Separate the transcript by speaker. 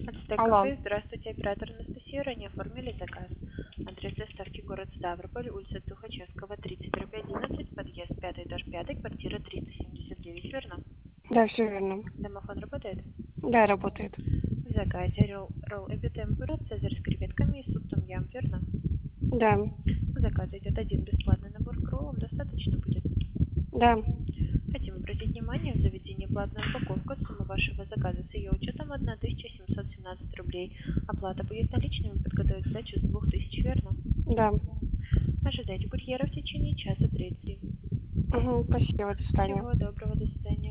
Speaker 1: Ацтек
Speaker 2: Алло.
Speaker 1: кафе. Здравствуйте, оператор Анастасия. Ранее оформили заказ. Адрес доставки город Ставрополь, улица Тухачевского, 30/11, подъезд 5, этаж 5, квартира 379, верно?
Speaker 2: Да, все верно.
Speaker 1: Домофон работает?
Speaker 2: Да, работает.
Speaker 1: В заказе ролл эпитемпура, цезарь с креветками и суп том ям, верно?
Speaker 2: Да.
Speaker 1: В заказе идет один бесплатный набор к роллам, достаточно будет?
Speaker 2: Да.
Speaker 1: Хотим обратить внимание, в заведении платная упаковка, сумма вашего заказа с ее учетом 1717 рублей. Оплата будет наличными, подготовить сдачу с 2000, верно?
Speaker 2: Да.
Speaker 1: Ожидайте курьера в течение часа 30.
Speaker 2: Угу, спасибо, до свидания.
Speaker 1: Всего доброго, до свидания.